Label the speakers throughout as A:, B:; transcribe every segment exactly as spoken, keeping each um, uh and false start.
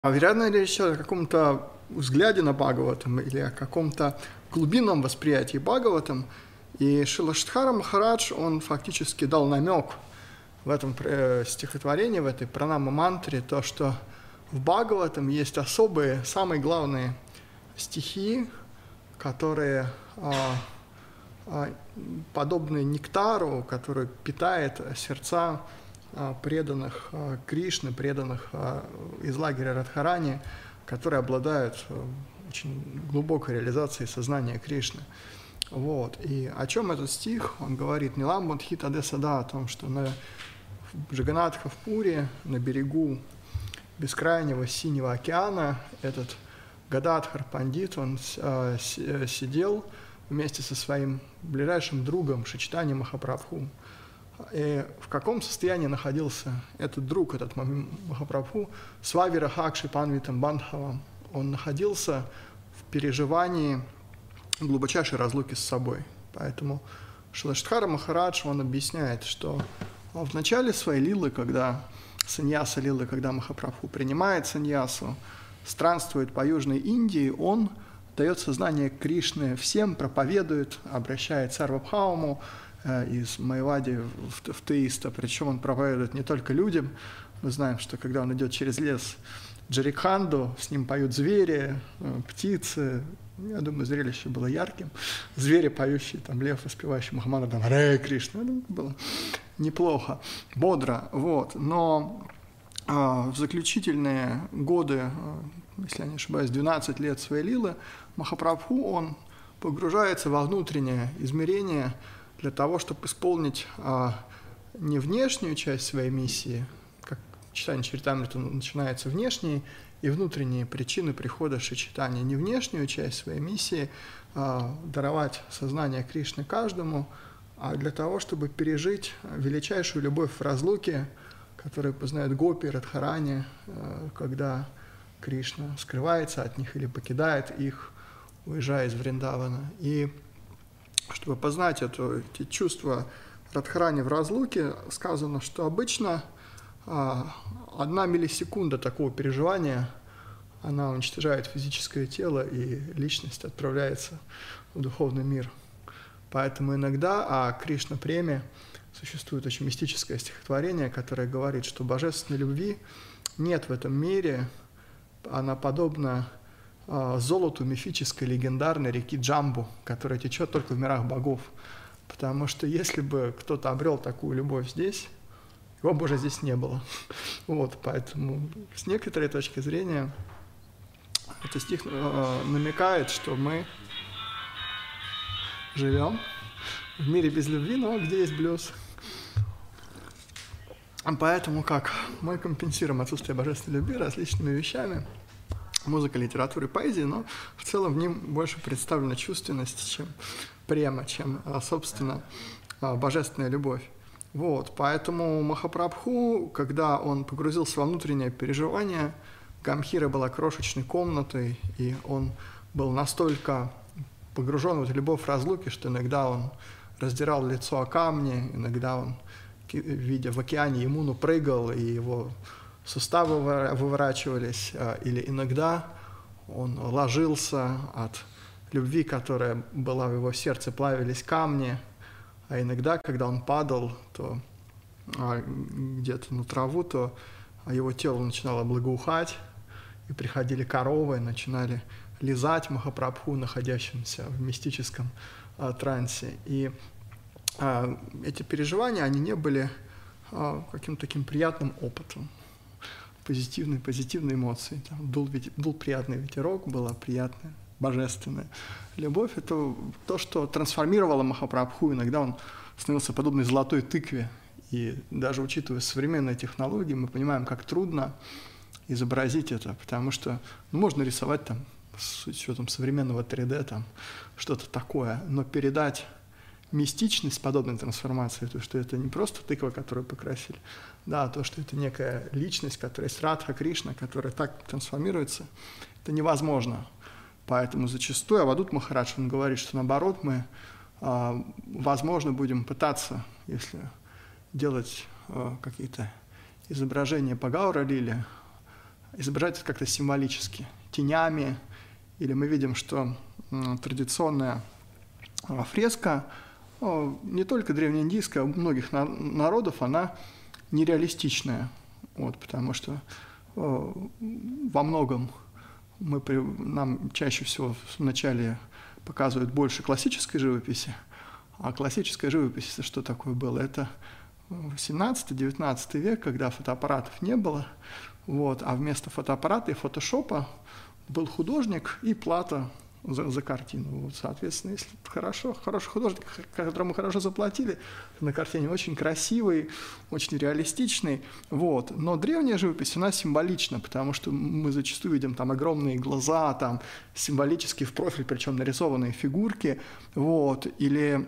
A: А вероятно ли речь идет о каком-то взгляде на Бхагаватам или о каком-то глубинном восприятии Бхагаватам. И Шилаштхара Махарадж, он фактически дал намек в этом стихотворении, в этой пранама-мантре, то, что в Бхагаватам есть особые, самые главные стихи, которые а, а, подобны нектару, который питает сердца а, преданных а, Кришны, преданных а, из лагеря Радхарани, которые обладают а, очень глубокой реализацией сознания Кришны. Вот. И о чем этот стих? Он говорит «Ниламбандхи таде сада», о том, что на Джаганатха в Пуре, на берегу бескрайнего синего океана, этот Гададхар Пандит, он э, сидел вместе со своим ближайшим другом Шичтани Махапрабху. И в каком состоянии находился этот друг, этот Махапрабху? Свавира Хакши Панвитам Бандхавам. Он находился в переживании глубочайшей разлуки с собой. Поэтому Шилаштхара Махарадж, он объясняет, что в начале своей лилы, когда саньяса лилы, когда Махапрабху принимает саньясу, странствует по Южной Индии, он дает сознание Кришны всем, проповедует, обращает Сарвабхауму э, из Майявади в, в теиста, причем он проповедует не только людям. Мы знаем, что когда он идет через лес Джарикханду, с ним поют звери, э, птицы. Я думаю, зрелище было ярким. Звери, поющие, там, лев, воспевающий Махамадру, там, Харе Кришна. Ну, было неплохо, бодро, вот. Но э, в заключительные годы, э, если я не ошибаюсь, двенадцать лет своей лилы, Махапрабху, он погружается во внутреннее измерение для того, чтобы исполнить э, не внешнюю часть своей миссии, как читание Чаритамриты начинается внешней, и внутренние причины прихода Шри Чайтаньи, не внешнюю часть своей миссии а, даровать сознание Кришны каждому, а для того, чтобы пережить величайшую любовь в разлуке, которую познают гопи, радхарани, а, когда Кришна скрывается от них или покидает их, уезжая из Вриндавана. И чтобы познать это, эти чувства радхарани в разлуке, сказано, что обычно одна миллисекунда такого переживания, она уничтожает физическое тело, и личность отправляется в духовный мир. Поэтому иногда о Кришна-преме существует очень мистическое стихотворение, которое говорит, что божественной любви нет в этом мире, она подобна золоту мифической легендарной реки Джамбу, которая течет только в мирах богов. Потому что если бы кто-то обрел такую любовь здесь, его бы уже здесь не было. Вот, поэтому с некоторой точки зрения этот стих э, намекает, что мы живем в мире без любви, но где есть блюз. Поэтому как мы компенсируем отсутствие божественной любви различными вещами, музыкой, литературой, поэзией, но в целом в ним больше представлена чувственность, чем према, чем, собственно, божественная любовь. Вот, поэтому Махапрабху, когда он погрузился во внутреннее переживание, Гамхира была крошечной комнатой, и он был настолько погружен в эту любовь разлуки, что иногда он раздирал лицо о камни, иногда он, видя в океане Ямуну, прыгал, и его суставы выворачивались, или иногда он ложился от любви, которая была в его сердце, плавились камни. А иногда, когда он падал, то а, где-то на траву, то его тело начинало благоухать, и приходили коровы, начинали лизать Махапрабху, находящимся в мистическом а, трансе. И а, эти переживания, они не были а, каким-то таким приятным опытом, позитивной, позитивной эмоцией. Там дул, дул приятный ветерок, была приятная божественная любовь. Это то, что трансформировало Махапрабху. Иногда он становился подобной золотой тыкве. И даже учитывая современные технологии, мы понимаем, как трудно изобразить это, потому что ну, можно рисовать там с учетом современного три дэ там что-то такое, но передать мистичность подобной трансформации, то, что это не просто тыква, которую покрасили, да, а то, что это некая личность, которая есть Радха Кришна, которая так трансформируется, это невозможно. Поэтому зачастую Авадут Махарадж, он говорит, что наоборот мы, э, возможно, будем пытаться, если делать э, какие-то изображения по Гаура-лиле, изображать это как-то символически, тенями, или мы видим, что традиционная фреска, не только древнеиндийская, а у многих народов, она нереалистичная, вот, потому что во многом мы, нам чаще всего вначале показывают больше классической живописи, а классическая живопись, что такое было? Это восемнадцатый-девятнадцатый век, когда фотоаппаратов не было, вот, а вместо фотоаппарата и фотошопа был художник и плата за, за картину. Вот, соответственно, если хорошо, хороший художник, которому хорошо заплатили, на картине очень красивый, очень реалистичный. Вот. Но древняя живопись у нас символична, потому что мы зачастую видим там огромные глаза, там символически в профиль, причем нарисованные фигурки. Вот. Или...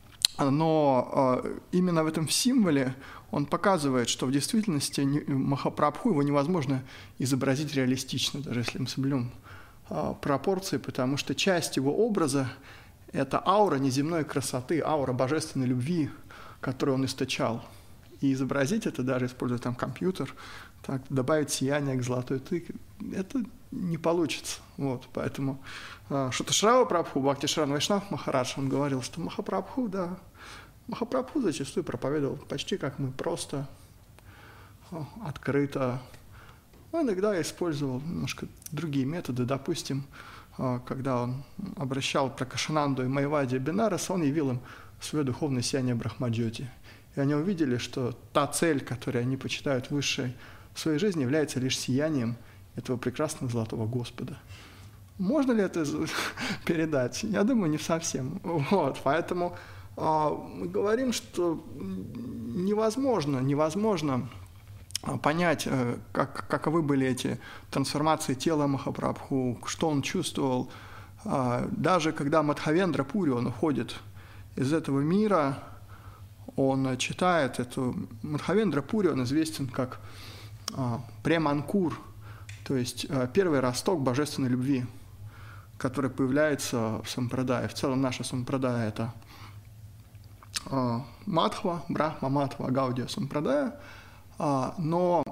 A: Но э, именно в этом символе он показывает, что в действительности Махапрабху его невозможно изобразить реалистично, даже если мы соблюдем э, пропорции, потому что часть его образа – это аура неземной красоты, аура божественной любви, которую он источал. И изобразить это, даже используя там компьютер, так, добавить сияние к золотой тыке, это не получится. Вот, поэтому э, Шуташрава Прабху, Бхактишаран Вайшнав Махарадж, он говорил, что Махапрабху, да, Махапрабху зачастую проповедовал почти как мы, просто, э, открыто. Но иногда использовал немножко другие методы. Допустим, э, когда он обращал Пракашананду и Майвади Бенарас, он явил им свое духовное сияние Брахмаджоти. И они увидели, что та цель, которую они почитают высшей в своей жизни, является лишь сиянием этого прекрасного золотого Господа. Можно ли это передать? Я думаю, не совсем. Вот, поэтому э, мы говорим, что невозможно, невозможно понять, э, как, каковы были эти трансформации тела Махапрабху, что он чувствовал. Э, даже когда Мадхавендра Пури, он уходит из этого мира, он читает эту... Мадхавендра Пури, он известен как э, Преманкур, то есть э, первый росток божественной любви, который появляется в сампрадае. В целом наша сампрадая – это э, Мадхва, Брахма, Мадхва, Гаудия сампрадая. Э, но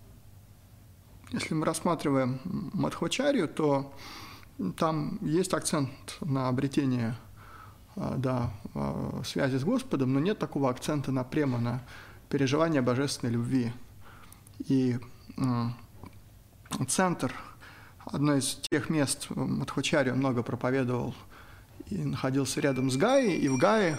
A: если мы рассматриваем Мадхвачарью, то там есть акцент на обретение да, связи с Господом, но нет такого акцента на према, на переживание божественной любви. И э, центр, одно из тех мест, Мадхвачарья много проповедовал и находился рядом с Гаей, и в Гае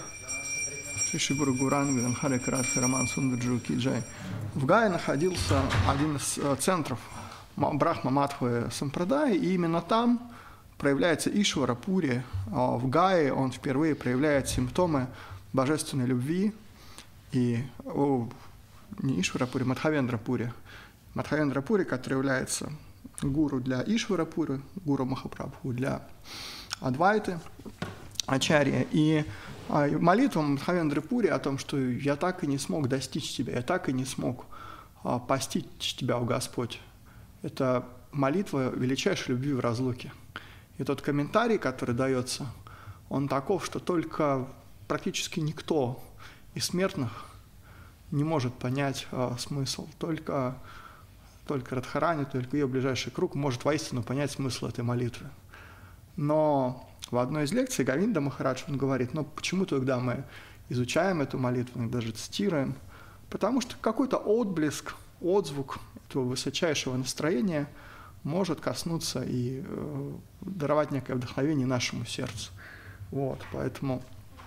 A: в Гае находился один из центров Брахма Мадхвы Сампрадай, и именно там проявляется Ишвара Пури. В Гае он впервые проявляет симптомы божественной любви. И о, не Ишвара Пури, Мадхавендра Пури. Мадхавендра Пури, который является гуру для Ишвара Пури, гуру Махапрабху для Адвайты, Ачарья. И молитва Мадхавендры Пури о том, что я так и не смог достичь тебя, я так и не смог постичь тебя, о Господь. Это молитва величайшей любви в разлуке. И тот комментарий, который дается, он таков, что только практически никто из смертных не может понять э, смысл. Только, только Радхарани, только ее ближайший круг может воистину понять смысл этой молитвы. Но в одной из лекций Говинда Махарадж, он говорит, ну почему тогда мы изучаем эту молитву, даже цитируем? Потому что какой-то отблеск, отзвук этого высочайшего настроения может коснуться и э, даровать некое вдохновение нашему сердцу. Вот, поэтому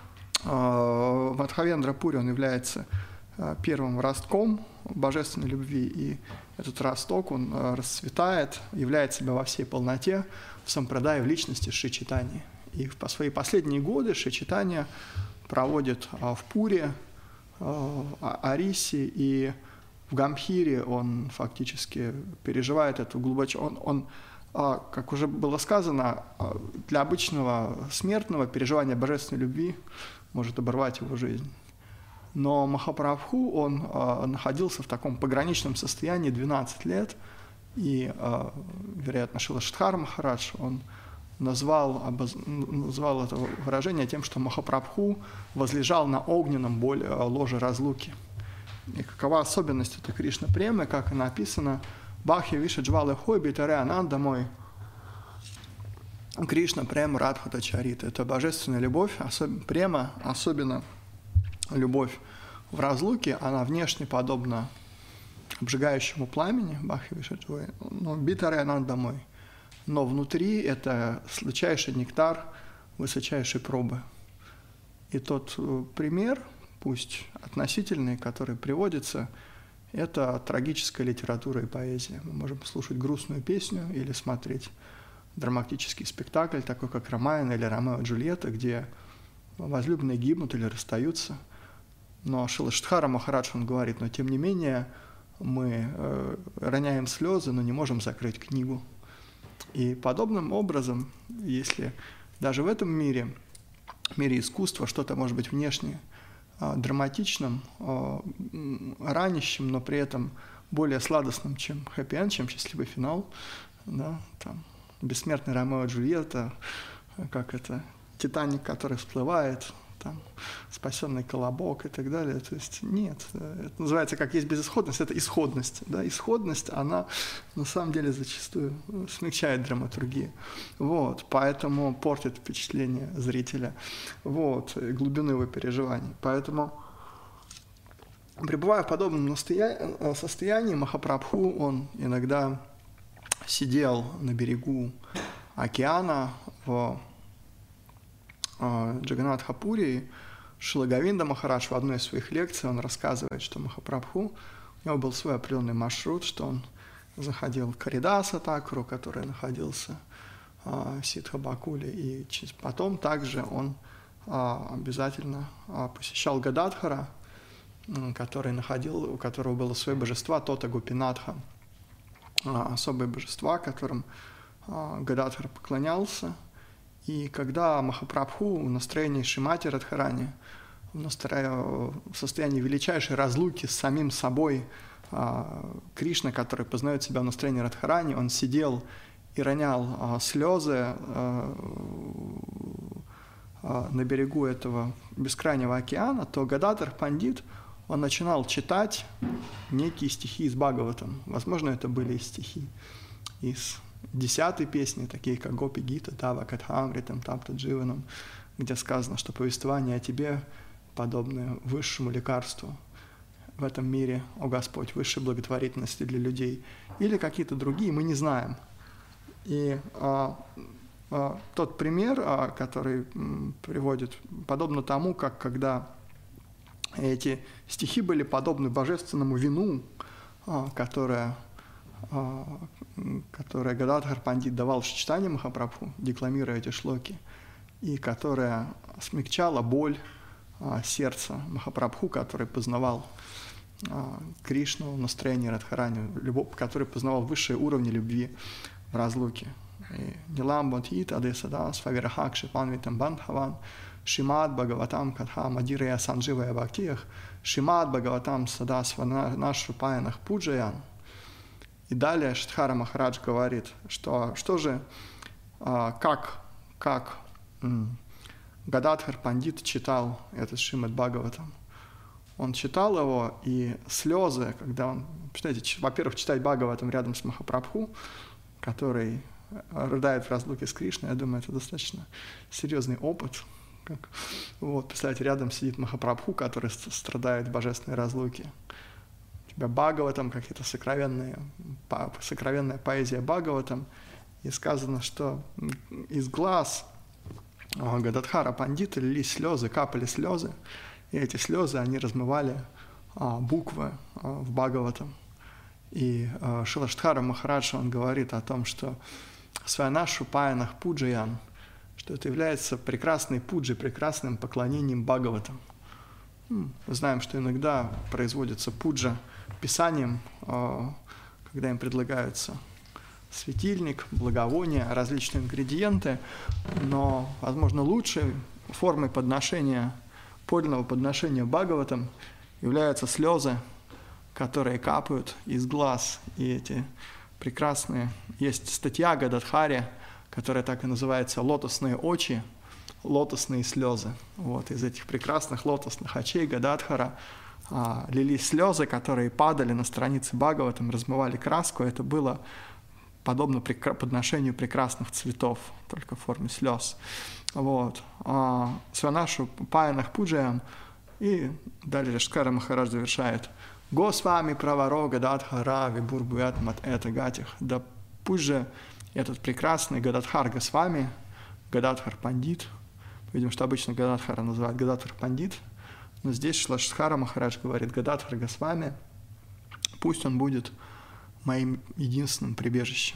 A: э, Мадхавендра Пури, он является э, первым ростком божественной любви, и этот росток, он э, расцветает, являет себя во всей полноте в сампрадае, в личности Шри Чайтаньи. И по свои последние годы Шри Чайтанья проводит э, в Пури, э, Ариси и в Гамбхире. Он фактически переживает эту глубочайшую... Он, он, как уже было сказано, для обычного смертного переживание божественной любви может оборвать его жизнь. Но Махапрабху, он находился в таком пограничном состоянии двенадцать лет, и, вероятно, Шилаштхар Махарадж, он назвал, обоз... назвал это выражение тем, что Махапрабху возлежал на огненном ложе разлуки. И какова особенность этой Кришна премы, как она описана Бахи виша джвалы хой битаре ананда мой. Кришна према радхата чарит. Это божественная любовь, особ... према, особенно любовь в разлуке, она внешне подобна обжигающему пламени, Бахи виша джвай, но битаре ананда мой. Но внутри это сладчайший нектар высочайшей пробы. И тот пример, пусть относительный, который приводится, это трагическая литература и поэзия. Мы можем слушать грустную песню или смотреть драматический спектакль, такой как «Ромео» или «Ромео и Джульетта», где возлюбленные гибнут или расстаются. Но Шилаштхара Махарадж, он говорит, но тем не менее мы э, роняем слезы, но не можем закрыть книгу. И подобным образом, если даже в этом мире, мире искусства, что-то может быть внешне э, драматичным, э, ранящим, но при этом более сладостным, чем хэппи-энд, чем счастливый финал, да, там, бессмертный Ромео и Джульетта, как это, Титаник, который всплывает, там, спасенный колобок и так далее. То есть нет, это называется, как есть безысходность, это исходность. Да? Исходность, она на самом деле зачастую смягчает драматургию. Вот, поэтому портит впечатление зрителя, вот, глубину его переживаний. Поэтому, пребывая в подобном состоянии, Махапрабху, он иногда сидел на берегу океана в Джаганнатха-пури. Шрила Говинда Махарадж в одной из своих лекций он рассказывает, что Махапрабху, у него был свой определенный маршрут, что он заходил в Каридаса Такуру, который находился в Сиддха-Бакуле, и потом также он обязательно посещал Гададхара, который находил, у которого было свое божество Тота Гопинатха, особые божества, которым Гададхар поклонялся. И когда Махапрабху в настроении Шримати Радхарани, в состоянии величайшей разлуки с самим собой, Кришна, который познает себя в настроении Радхарани, он сидел и ронял слезы на берегу этого бескрайнего океана, то Гададхар Пандит, он начинал читать некие стихи из Бхагаватам. Возможно, это были стихи из десятой песни, такие как Гопи Гита, Тава Катхамритам, Тапта Дживанам, где сказано, что повествование о тебе подобное высшему лекарству в этом мире, о Господь, высшей благотворительности для людей, или какие-то другие, мы не знаем. И а, а, тот пример, а, который м, приводит, подобно тому, как когда эти стихи были подобны божественному вину, а, которое которое Гададхар Пандит давал в читании Махапрабху, декламируя эти шлоки, и которая смягчала боль а, сердца Махапрабху, который познавал а, Кришну в настроении Радхарани, любовь, который познавал высшие уровни любви в разлуке. Ниламбантхит Адесада Свавирахак Шипанвитам Бандхаван Шимад Бхагаватам Катха Мадирая Сандживая Бхактиях Шимад Бхагаватам Сада Сванашу Паянах Пуджаян. И далее Шиддхара Махарадж говорит, что, что же, как, как Гададхар Пандит читал этот Шримад Бхагаватам. Он читал его, и слезы, когда он, считайте, во-первых, читать Бхагаватам рядом с Махапрабху, который рыдает в разлуке с Кришной, я думаю, это достаточно серьезный опыт. Как, вот, представьте, рядом сидит Махапрабху, который страдает в божественной разлуке. У тебя Бхагаватам, какие-то сокровенные, сокровенная поэзия Бхагаватам, и сказано, что из глаз Гададхара Пандита лились слезы, капали слезы, и эти слезы, они размывали а, буквы а, в Бхагаватам. И а, Шилаштхара Махарадж, он говорит о том, что Сваянашу Паянах Пуджаян, что это является прекрасной пуджей, прекрасным поклонением Бхагаватам. Мы знаем, что иногда производится пуджа писанием, когда им предлагаются светильник, благовония, различные ингредиенты, но, возможно, лучшей формой подношения, подлинного подношения Бхагаватам являются слезы, которые капают из глаз. И эти прекрасные... Есть статья Гададхари, которая так и называется «Лотосные очи», лотосные слезы. Вот, из этих прекрасных лотосных очей Гададхара а, лились слезы, которые падали на страницы Бхагаватам, размывали краску. Это было подобно подношению прекрасных цветов, только в форме слез. Вот. А Сванашу паянах пуджаям, и далее Шкара Махарадж завершает: Госвами праваро Гададхара вибурбуят мат это гатих. Да пусть же этот прекрасный Гададхар Госвами, Гададхар Пандит, видим, что обычно Гададхара называют Гададхар Пандит, но здесь Шилашидхара Махарадж говорит: Гададхар Госвами, пусть он будет моим единственным прибежищем.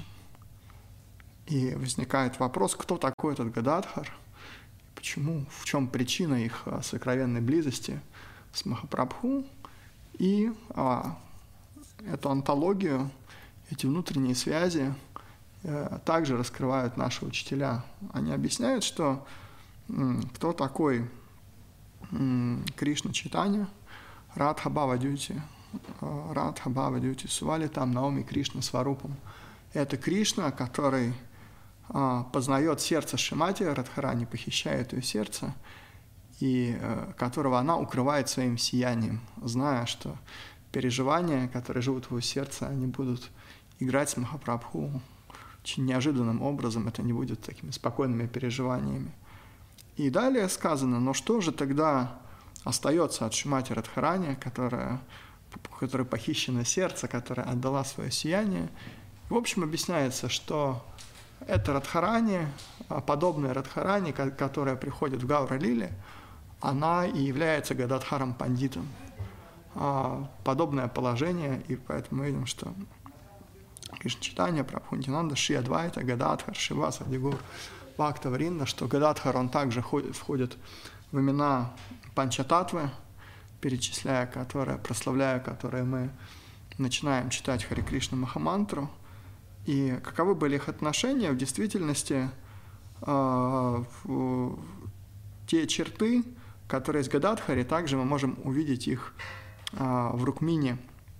A: И возникает вопрос, кто такой этот Гададхар, почему, в чем причина их сокровенной близости с Махапрабху. И а, эту антологию, эти внутренние связи э, также раскрывают наши учителя. Они объясняют, что м, кто такой м, Кришна Чайтанья, Радха Бхава Дьюти, э, Радха Бхава Дьюти Сували там Наоми Кришна Сварупам. Это Кришна, который э, познает сердце Шримати Радхарани, похищает ее сердце, и э, которого она укрывает своим сиянием, зная, что переживания, которые живут в его сердце, они будут играть с Махапрабху очень неожиданным образом, это не будет такими спокойными переживаниями. И далее сказано: но что же тогда остается от Шримати Радхарани, которая, которой похищено сердце, которая отдала свое сияние? В общем, объясняется, что это Радхарани, подобная Радхарани, которая приходит в Гаура-лиле, она и является Гададхаром Пандитом. Подобное положение, и поэтому мы видим, что Кришна Чайтанья, Прабху Нитьянанда, Шри Адвайта, Гададхар, Шриваса, Дигур, Бхакта Вринда, что Гададхар, он также входит в имена Панчататвы, перечисляя которые, прославляя которые мы начинаем читать Хари Кришна Махамантру. И каковы были их отношения? В действительности э, в, те черты, которые есть в Гададхаре, также мы можем увидеть их э, в Рукмине.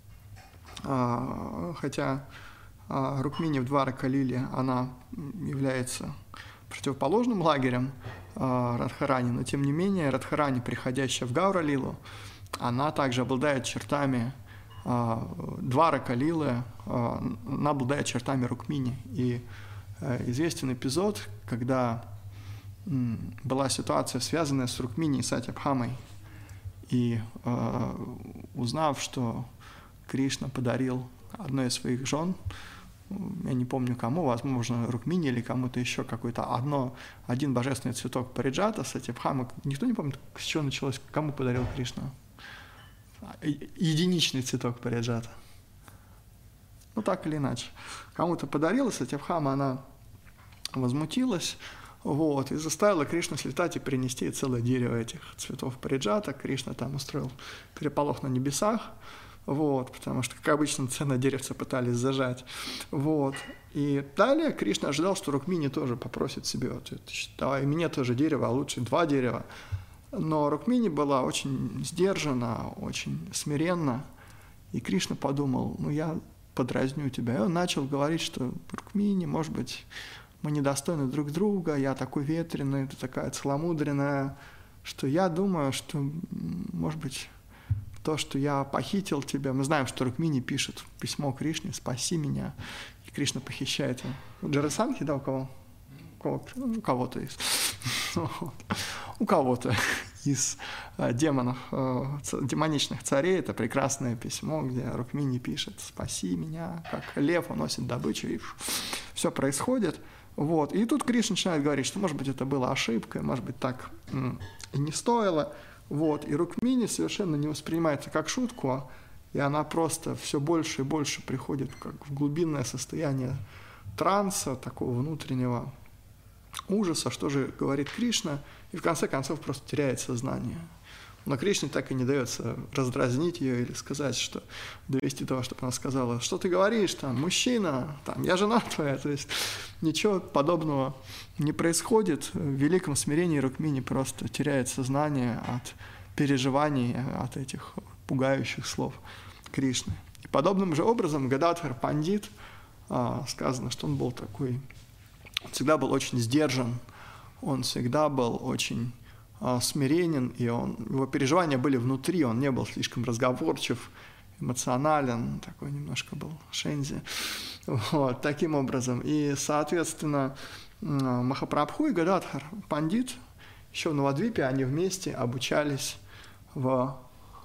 A: Э, хотя э, Рукмини в Дварака-лиле, она является противоположным лагерем э, Радхарани, но тем не менее Радхарани, приходящая в Гаура-лилу, она также обладает чертами э, Дварака-лилы, э, она обладает чертами Рукмини. И э, известен эпизод, когда была ситуация, связанная с Рукмини и Сатябхамой. И э, узнав, что Кришна подарил одной из своих жен, я не помню кому, возможно, Рукмини или кому-то еще, какой-то одно, один божественный цветок париджата, Сатябхама, никто не помнит, с чего началось, кому подарил Кришна? Единичный цветок париджата. Ну, так или иначе. Кому-то подарил, и Сатябхама, она возмутилась, вот, и заставила Кришну слетать и принести целое дерево этих цветов париджата. Кришна там устроил переполох на небесах, вот, потому что, как обычно, ценное деревце пытались зажать. Вот. И далее Кришна ожидал, что Рукмини тоже попросит себе: вот, давай мне тоже дерево, а лучше два дерева. Но Рукмини была очень сдержана, очень смиренна, и Кришна подумал: ну, я подразню тебя. И он начал говорить, что Рукмини, может быть, мы недостойны друг друга, я такой ветреный, ты такая целомудренная, что я думаю, что, может быть, то, что я похитил тебя, мы знаем, что Рукмини пишет письмо Кришне: спаси меня, и Кришна похищает его. У Джарасандхи, да, у кого? У кого? Ну, у кого-то из. У кого-то из демонов, демоничных царей, это прекрасное письмо, где Рукмини пишет: спаси меня, как лев уносит добычу, и все происходит. Вот. И тут Кришна начинает говорить, что, может быть, это была ошибкой, может быть, так и не стоило. Вот. И Рукмини совершенно не воспринимается как шутку, и она просто все больше и больше приходит как в глубинное состояние транса, такого внутреннего ужаса, что же говорит Кришна, и в конце концов просто теряет сознание. Но Кришне так и не дается раздразнить ее или сказать, что довести до того, чтобы она сказала: что ты говоришь, там, мужчина, там, я жена твоя. То есть ничего подобного не происходит. В великом смирении Рукмини просто теряет сознание от переживаний, от этих пугающих слов Кришны. И подобным же образом Гададхар Пандит, сказано, что он был такой, он всегда был очень сдержан, он всегда был очень смиренен, и он, его переживания были внутри, он не был слишком разговорчив, эмоционален, такой немножко был шензи. Вот, таким образом. И, соответственно, Махапрабху и Гададхар Пандит еще в Навадвипе они вместе обучались в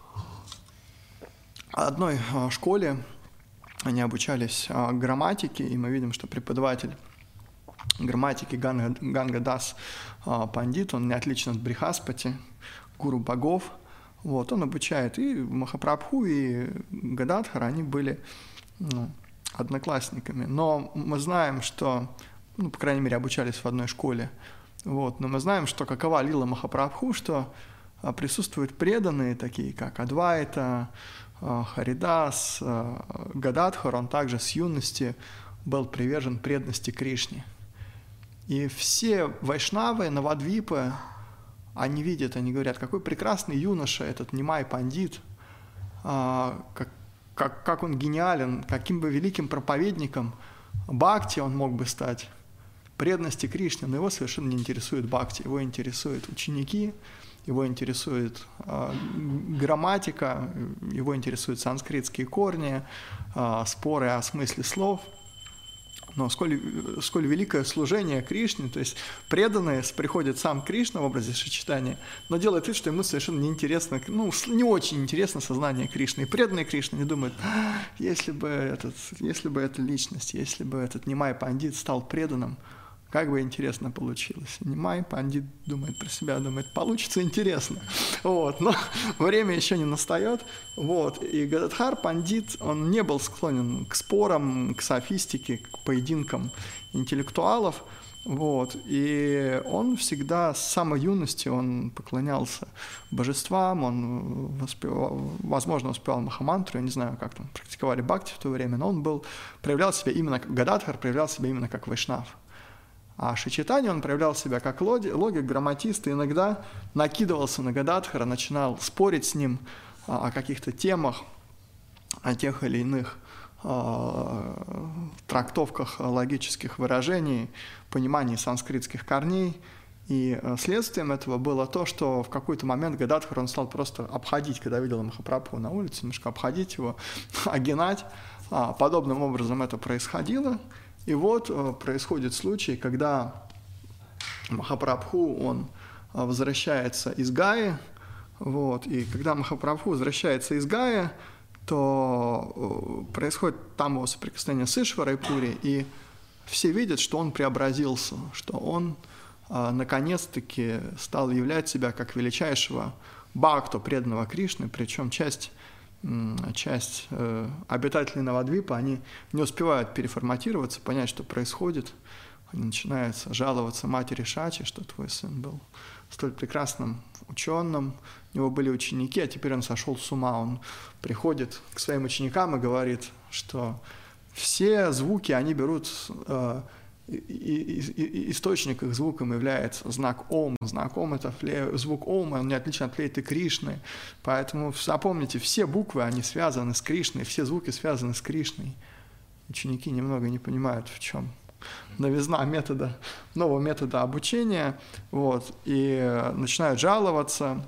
A: одной школе, они обучались грамматике, и мы видим, что преподаватель грамматики Ганга, Гангадас Пандит, он не отличен от Брихаспати, гуру богов. Вот, он обучает и Махапрабху, и Гададхар, они были, ну, одноклассниками. Но мы знаем, что, ну, по крайней мере, обучались в одной школе. Вот, но мы знаем, что какова лила Махапрабху, что присутствуют преданные, такие как Адвайта, Харидас, Гададхар, он также с юности был привержен преданности Кришне. И все вайшнавы, навадвипы, они видят, они говорят, какой прекрасный юноша этот Нимай Пандит, а, как, как, как он гениален, каким бы великим проповедником бхакти он мог бы стать, преданности Кришне, но его совершенно не интересует бхакти, его интересуют ученики, его интересует а, грамматика, его интересуют санскритские корни, а, споры о смысле слов. Но сколь, сколь великое служение Кришне, то есть преданные, приходит сам Кришна в образе сочетания, но делает вид, что ему совершенно неинтересно, ну, не очень интересно сознание Кришны. И преданные Кришны не думают, если бы, этот, если бы эта личность, если бы этот Нимай Пандит стал преданным, как бы интересно получилось. Нимай Пандит думает про себя, думает, получится интересно. Вот. Но время еще не настает. Вот. И Гададхар Пандит, он не был склонен к спорам, к софистике, к поединкам интеллектуалов. Вот. И он всегда с самой юности он поклонялся божествам, он воспевал, возможно, воспевал Махамантру, я не знаю, как там практиковали бхакти в то время, но он был, проявлял себя именно, Гададхар проявлял себя именно как вайшнав. А Шичитани, он проявлял себя как логик, логик, грамматист, и иногда накидывался на Гададхара, начинал спорить с ним а, о каких-то темах, о тех или иных а, трактовках логических выражений, понимании санскритских корней. И а, следствием этого было то, что в какой-то момент Гададхар, он стал просто обходить, когда видел Махапрабху на улице, немножко обходить его, огинать. А, подобным образом это происходило. И вот происходит случай, когда Махапрабху, он возвращается из Гаи, вот, и когда Махапрабху возвращается из Гаи, то происходит там его соприкосновение с Ишварой Пури, и все видят, что он преобразился, что он наконец-таки стал являть себя как величайшего бхакта, преданного Кришны, причем часть часть э, обитателей Навадвипа, они не успевают переформатироваться, понять, что происходит. Они начинают жаловаться матери Шачи, что твой сын был столь прекрасным ученым, у него были ученики, а теперь он сошел с ума. Он приходит к своим ученикам и говорит, что все звуки, они берут, э, и, и, и, источник их звуком является знак Ом. Знак Ом – это фле, звук Ома, он не отличен от флейты Кришны. Поэтому запомните, все буквы, они связаны с Кришной, все звуки связаны с Кришной. Ученики немного не понимают, в чем новизна метода, нового метода обучения, вот, и начинают жаловаться.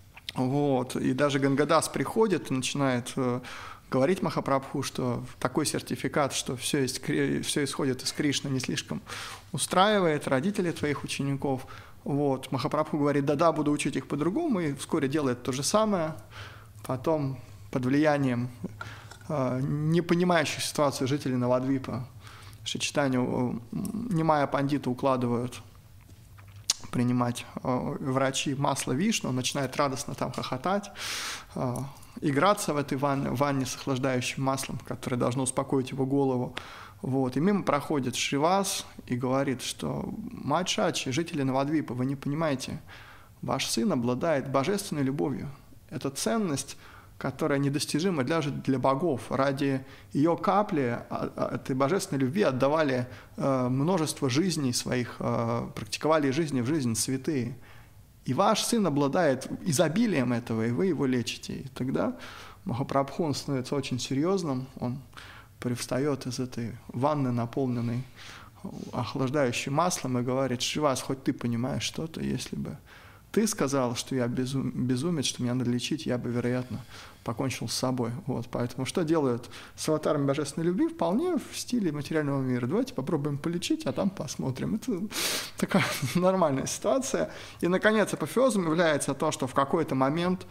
A: Вот, и даже Гангадас приходит и начинает говорить Махапрабху, что такой сертификат, что все, есть, все исходит из Кришны, не слишком устраивает родителей твоих учеников. Вот. Махапрабху говорит, да-да, буду учить их по-другому, и вскоре делает то же самое. Потом под влиянием э, не понимающих ситуацию жителей Навадвипа Шичитанию Нимая Пандита укладывают принимать э, врачи масло Вишну, он начинает радостно там хохотать, э, играться в этой ванне, ванне с охлаждающим маслом, которое должно успокоить его голову. Вот. И мимо проходит Шривас и говорит, что мать Шачи, жители Навадвипа, вы не понимаете, ваш сын обладает божественной любовью. Это ценность, которая недостижима даже для богов. Ради ее капли, этой божественной любви отдавали множество жизней своих, практиковали жизни в жизнь святые. И ваш сын обладает изобилием этого, и вы его лечите. И тогда Махапрабху, он становится очень серьезным, он привстает из этой ванны, наполненной охлаждающим маслом, и говорит, Шривас, хоть ты понимаешь что-то, если бы ты сказал, что я безум, безумец, что меня надо лечить, я бы, вероятно, покончил с собой. Вот, поэтому что делают с аватарами божественной любви? Вполне в стиле материального мира. Давайте попробуем полечить, а там посмотрим. Это такая нормальная ситуация. И, наконец, апофеозом является то, что в какой-то момент,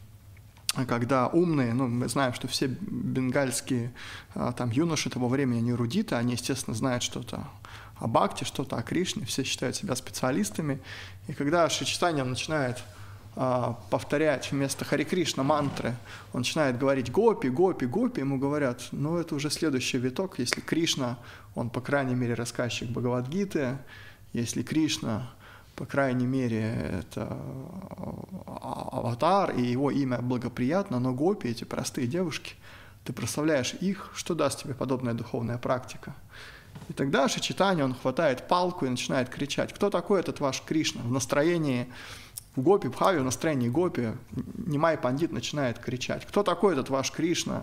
A: когда умные, ну, мы знаем, что все бенгальские там юноши того времени, они эрудиты, они, естественно, знают что-то о Бхакти, что-то о Кришне, все считают себя специалистами. И когда Шри Чайтанья начинает а, повторять вместо Хари Кришна мантры, он начинает говорить «гопи, гопи, гопи», ему говорят, ну, это уже следующий виток, если Кришна, он, по крайней мере, рассказчик Бхагавад-гиты, если Кришна, по крайней мере, это аватар, и его имя благоприятно, но гопи, эти простые девушки, ты прославляешь их, что даст тебе подобная духовная практика? И тогда Шри Чайтанья, он хватает палку и начинает кричать: кто такой этот ваш Кришна? В настроении в гопи, бхави, в настроении гопи Нимай Пандит начинает кричать: кто такой этот ваш Кришна?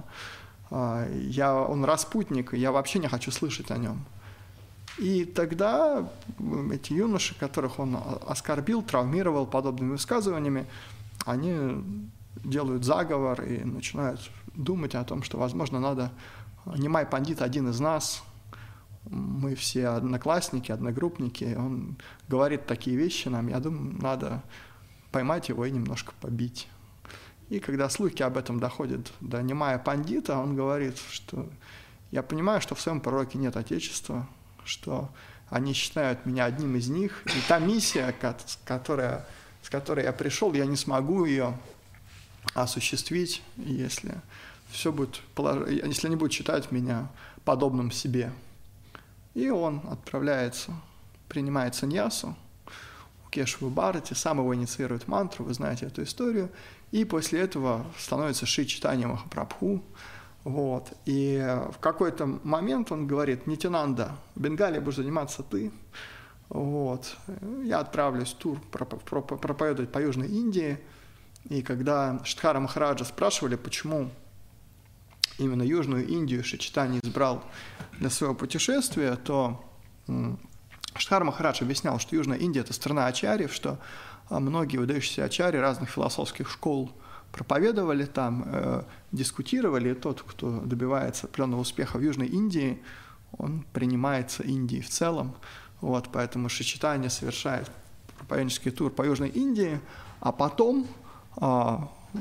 A: Я, он распутник, я вообще не хочу слышать о нем. И тогда эти юноши, которых он оскорбил, травмировал подобными высказываниями, они делают заговор и начинают думать о том, что, возможно, надо... Нимай Пандит один из нас, мы все одноклассники, одногруппники, он говорит такие вещи нам, я думаю, надо поймать его и немножко побить. И когда слухи об этом доходят до Нимая Пандита, он говорит, что я понимаю, что в своем пророке нет отечества, что они считают меня одним из них, и та миссия, которая, с которой я пришел, я не смогу ее осуществить, если все будет, если они будут считать меня подобным себе. И он отправляется, принимает саньясу у Кешавы Бхарати, сам его инициирует мантру, вы знаете эту историю, и после этого становится Шри Чайтанья Махапрабху. Вот. И в какой-то момент он говорит: Нитянанда, в Бенгалии будешь заниматься ты. Вот. Я отправлюсь в тур проповедовать по Южной Индии. И когда Шридхара Махараджа спрашивали, почему именно Южную Индию Шри Чайтанья избрал для своего путешествия, то Шридхара Махарадж объяснял, что Южная Индия – это страна ачарьев, что многие выдающиеся ачарьи разных философских школ проповедовали там, э, дискутировали, и тот, кто добивается определенного успеха в Южной Индии, он принимается Индией в целом. Вот, поэтому Шри Чайтанья совершает проповеднический тур по Южной Индии, а потом э,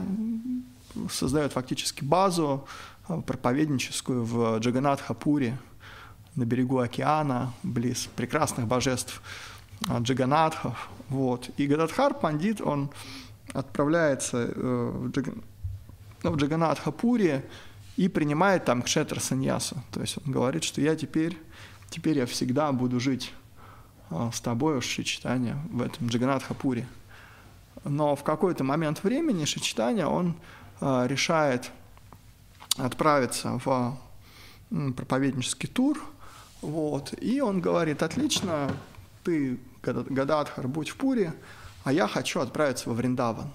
A: создает фактически базу проповедническую в Джаганатха-Пури, на берегу океана, близ прекрасных божеств Джаганатхов. Вот. И Гададхар Пандит, он отправляется в, Джаг... ну, в Джаганатха-Пури и принимает там кшетра саньясу. То есть он говорит, что я теперь, теперь я всегда буду жить с тобой, Шри Чайтанья, в этом Джаганатха-Пури. Но в какой-то момент времени Шри Чайтанья, он решает отправиться в проповеднический тур, вот, и он говорит: отлично, ты, Гададхар, будь в Пури, а я хочу отправиться во Вриндаван.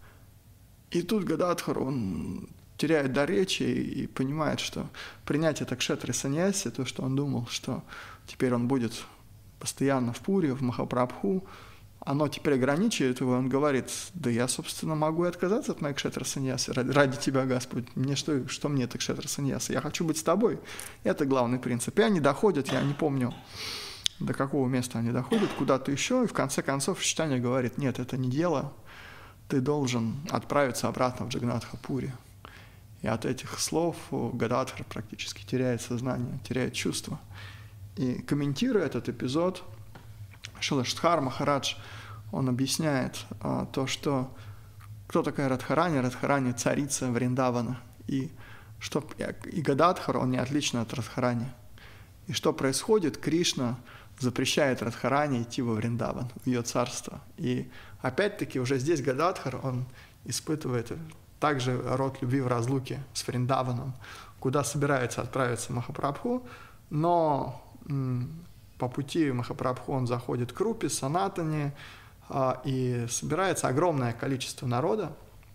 A: И тут Гададхар, он теряет дар речи и понимает, что принять это кшетра саньяси, то, что он думал, что теперь он будет постоянно в Пури, в Махапрабху, оно теперь ограничивает его, он говорит: да я, собственно, могу и отказаться от моей кшетра саньяси ради, ради тебя, Господь. Мне что, что мне это кшетра саньяси? Я хочу быть с тобой. Это главный принцип. И они доходят, я не помню, до какого места они доходят, куда-то еще, и в конце концов Шри Чайтанья говорит: нет, это не дело, ты должен отправиться обратно в Джаганатха-Пури. И от этих слов Гададхар практически теряет сознание, теряет чувство. И комментируя этот эпизод, Шрила Шридхар Махарадж, он объясняет а, то, что кто такая Радхарани? Радхарани – царица Вриндавана. И, что, и Гададхар, он не отличен от Радхарани. И что происходит? Кришна запрещает Радхарани идти во Вриндаван, в ее царство. И опять-таки уже здесь Гададхар, он испытывает также род любви в разлуке с Вриндаваном, куда собирается отправиться Махапрабху, но м- по пути Махапрабху он заходит к Рупе, Санатане, а, и собирается огромное количество народа.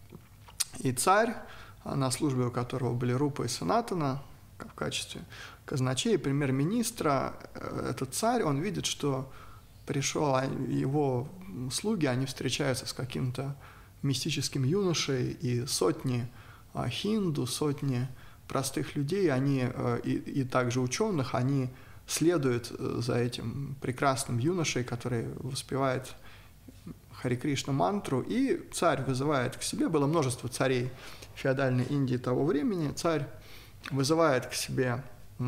A: И царь, на службе у которого были Рупа и Санатана, в качестве казначея, премьер-министра, этот царь, он видит, что пришел, а его слуги, они встречаются с каким-то мистическим юношей, и сотни а, хинду, сотни простых людей, они, а, и, и также ученых, они следуют за этим прекрасным юношей, который воспевает Харе Кришна мантру, и царь вызывает к себе, было множество царей феодальной Индии того времени, царь вызывает к себе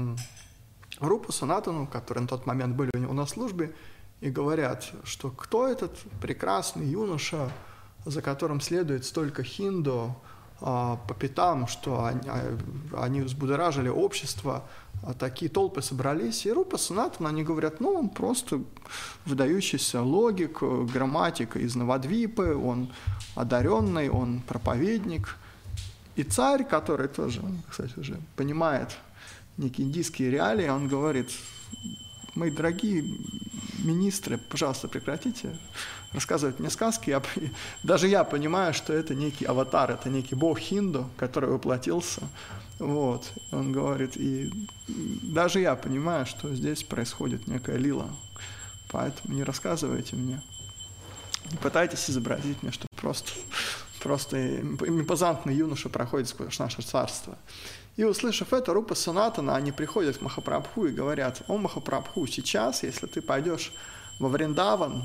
A: Рупу Санатану, которые на тот момент были у него на службе, и говорят, что кто этот прекрасный юноша, за которым следует столько хинду а, по пятам, что они, они взбудоражили общество, а такие толпы собрались, и Рупа Санатана, они говорят, ну, он просто выдающийся логик, грамматик из Навадвипы, он одаренный, он проповедник. И царь, который тоже, кстати, уже понимает некие индийские реалии, он говорит, мои дорогие министры, пожалуйста, прекратите рассказывать мне сказки. Я, даже я понимаю, что это некий аватар, это некий бог хинду, который воплотился. Вот. Он говорит, и даже я понимаю, что здесь происходит некая лила. Поэтому не рассказывайте мне, не пытайтесь изобразить мне, что просто, просто импозантный юноша проходит сквозь наше царство. И, услышав это, Рупа Санатана, они приходят к Махапрабху и говорят, о, Махапрабху, сейчас, если ты пойдешь во Вриндаван,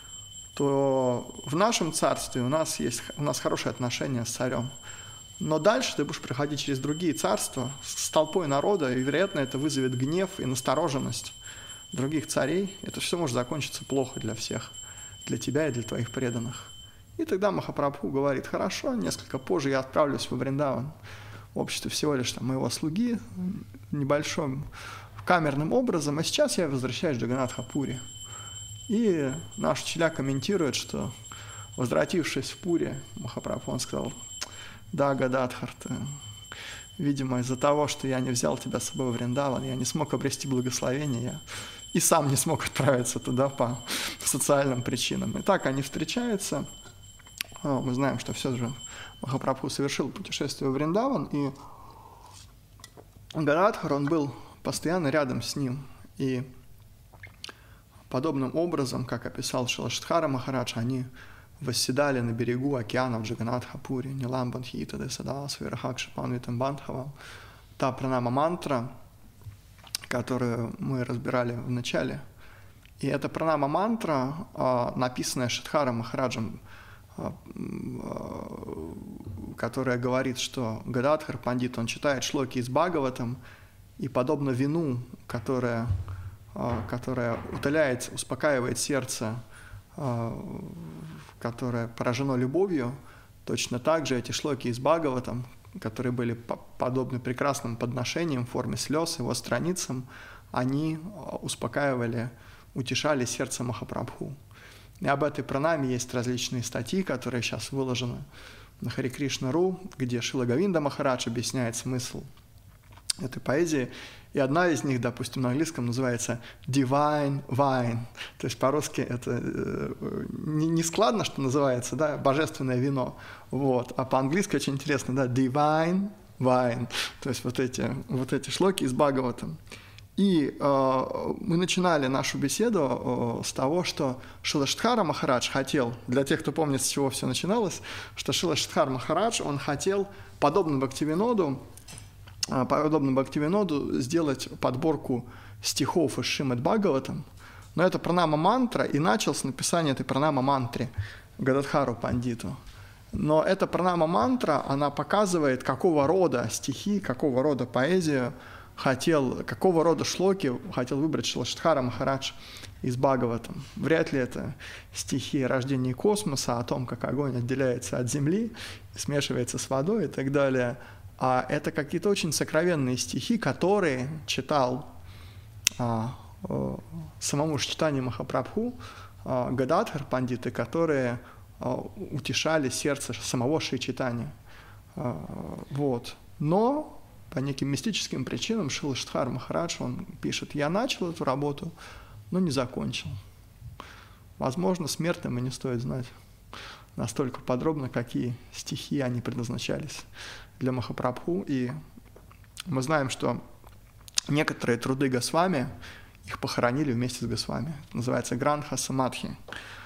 A: то в нашем царстве у нас есть у нас хорошие отношения с царем. Но дальше ты будешь проходить через другие царства с толпой народа, и, вероятно, это вызовет гнев и настороженность других царей. Это все может закончиться плохо для всех, для тебя и для твоих преданных. И тогда Махапрабху говорит, хорошо, несколько позже я отправлюсь во Вриндаван. Общество всего лишь там, моего слуги, небольшим камерным образом, а сейчас я возвращаюсь в Джаганнатха-Пури. И наш учителя комментирует, что, возвратившись в Пури, Махапрабху, он сказал, да, Гададхар, ты, видимо, из-за того, что я не взял тебя с собой в Вриндаван, я не смог обрести благословение, я и сам не смог отправиться туда по социальным причинам. И так они встречаются. Мы знаем, что все же Махапрабху совершил путешествие в Вриндаван, и Гададхар, он был постоянно рядом с ним. И подобным образом, как описал Шилаштхара Махарадж, они восседали на берегу океана в Джаганнатха-Пури, Ниламбандхита Десада Свирахакша Панвитам Бандхава. Та пранама мантра, которую мы разбирали в начале. И эта пранама мантра, написанная Шиддхаром Махараджем, которая говорит, что Гададхар Пандит, он читает шлоки из Бхагаватам, и подобно вину, которая, которая утоляет, успокаивает сердце, которое поражено любовью, точно так же эти шлоки из Бхагаватам, которые были подобны прекрасным подношениям в форме слез его страницам, они успокаивали, утешали сердце Махапрабху. И об этой пранаме есть различные статьи, которые сейчас выложены на Харе Кришна точка ру, где Шрила Говинда Махарадж объясняет смысл этой поэзии. И одна из них, допустим, на английском называется «Divine Wine». То есть по-русски это не, не складно, что называется, да, божественное вино. Вот. А по-английски очень интересно, да, «Divine Wine». То есть вот эти, вот эти шлоки из Бхагаватам. И э, мы начинали нашу беседу э, с того, что Шилаштхара Махарадж хотел, для тех, кто помнит, с чего все начиналось, что Шилаштхар Махарадж, он хотел, подобно Бхактивиноду, э, подобно Бхактивиноду, сделать подборку стихов из Шримад Бхагаватам, но это пранама мантра, и начал с написания этой пранама мантри Гададхару Пандиту. Но эта пранама мантра, она показывает, какого рода стихи, какого рода поэзию хотел, какого рода шлоки хотел выбрать Шилаштхара Махарадж из Бхагаватам. Вряд ли это стихи о рождении космоса, о том, как огонь отделяется от земли, смешивается с водой и так далее. А это какие-то очень сокровенные стихи, которые читал а, а, самому Чайтанья Махапрабху а, Гададхар Пандиты, которые а, утешали сердце самого Шри Чайтаньи. А, вот. Но по неким мистическим причинам Шилаштхар Махарадж, он пишет, я начал эту работу, но не закончил. Возможно, смертным и не стоит знать настолько подробно, какие стихи они предназначались для Махапрабху. И мы знаем, что некоторые труды Госвами их похоронили вместе с Госвами. Это называется Грантха Самадхи.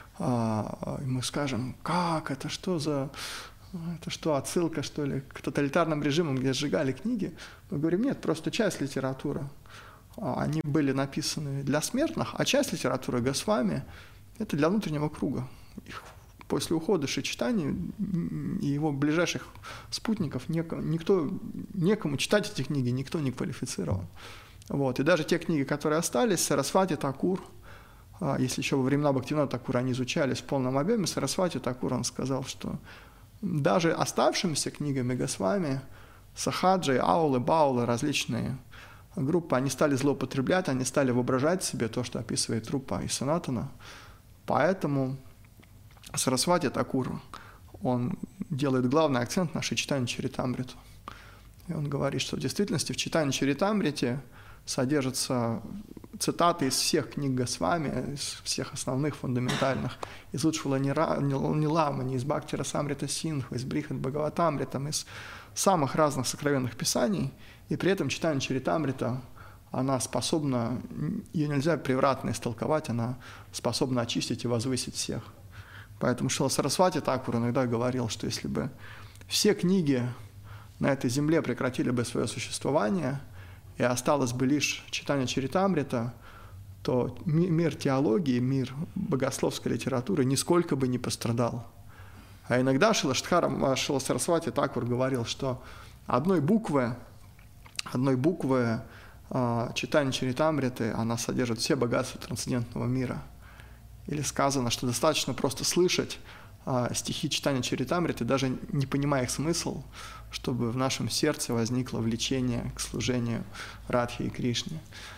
A: И мы скажем, как, это что за... Это что, отсылка, что ли, к тоталитарным режимам, где сжигали книги? Мы говорим, нет, просто часть литературы. Они были написаны для смертных, а часть литературы Госвами – это для внутреннего круга. Их после ухода Шри Чайтаньи и его ближайших спутников никто, некому читать эти книги, никто не квалифицирован. Вот. И даже те книги, которые остались, Сарасвати Такур, если еще во времена Бхактивинода Такура они изучались в полном объеме, Сарасвати Такур, он сказал, что даже оставшимися книгами Госвами, Сахаджи, Аулы, Баулы, различные группы, они стали злоупотреблять, они стали воображать себе то, что описывает Рупа и Санатана. Поэтому Сарасвати Такур, он делает главный акцент на Чайтанья Чаритамриту. И он говорит, что в действительности в Чайтанья Чаритамрите содержатся цитаты из всех книг Госвами, из всех основных, фундаментальных, из Уджвала Ниламани, из Бхакти Расамрита Синдху, из Брихад Бхагаватамрита, из самых разных сокровенных писаний, и при этом Чайтанья Чаритамрита, она способна, ее нельзя превратно истолковать, она способна очистить и возвысить всех. Поэтому Шрила Сарасвати Такур иногда говорил, что если бы все книги на этой земле прекратили бы свое существование, и осталось бы лишь Чайтанья Чаритамрита, то мир теологии, мир богословской литературы нисколько бы не пострадал. А иногда Шрила Шрила Сарасвати Такур говорил, что одной буквы, одной буквы э, Чайтанья Чаритамриты, она содержит все богатства трансцендентного мира. Или сказано, что достаточно просто слышать э, стихи Чайтанья Чаритамриты, даже не понимая их смысл, чтобы в нашем сердце возникло влечение к служению Радхе и Кришне,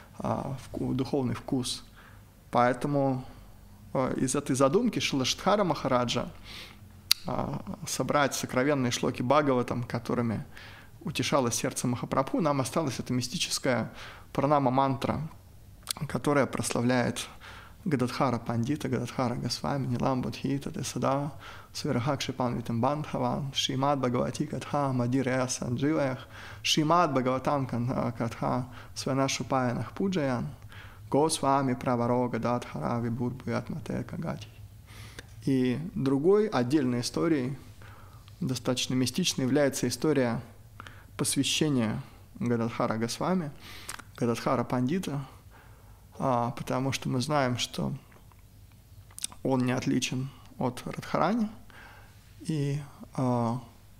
A: духовный вкус. Поэтому из этой задумки Шрила Шридхара Махараджа собрать сокровенные шлоки Бхагаватам, которыми утешалось сердце Махапрабху, нам осталась эта мистическая пранама-мантра, которая прославляет Гададхара Пандита, Гададхара Госвами, Нилам Бодхита, Десада, Свирахакши Панвитам Бандхаван, Шримад Бхагавати Катха, Мадирея Сандживаях, Шримад Бхагаватам Катха, Свянашу Паянах Пуджаян, Госвами Праваро Гададхара Вибурбуят Матека Гати. И другой отдельной историей, достаточно мистичной, является история посвящения Гададхара Госвами, Гададхара Пандита, потому что мы знаем, что он не отличен от Радхарани, и а,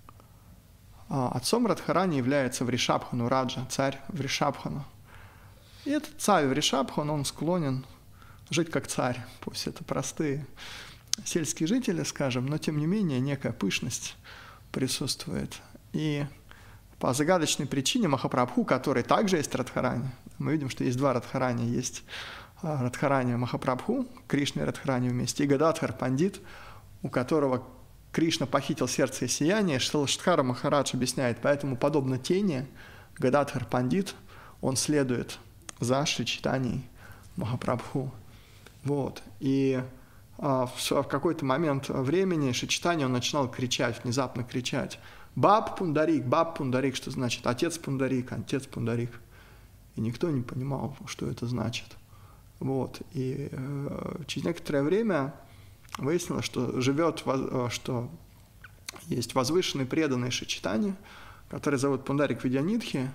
A: а, отцом Радхарани является Вришабхану Раджа, царь Вришабхану. И этот царь Вришабхан, он склонен жить как царь, пусть это простые сельские жители, скажем, но тем не менее некая пышность присутствует. И по загадочной причине Махапрабху, который также есть Радхарани, мы видим, что есть два Радхарани, есть Радхарани Махапрабху, Кришна и Радхарани вместе, и Гададхар Пандит, у которого Кришна похитил сердце и сияние. Шрила Шридхара Махарадж объясняет, поэтому, подобно тени, Гададхар Пандит, он следует за Шри Чайтаньей Махапрабху. Вот. И а, в, в какой-то момент времени Шри Чайтанья, он начинал кричать, внезапно кричать: «Баб Пундарик, Баб Пундарик», что значит «отец Пундарик, отец Пундарик». И никто не понимал, что это значит. Вот. И э, через некоторое время выяснилось, что живет, что есть возвышенный преданный Шри Чайтанье, который зовут Пундарик Видьянидхи,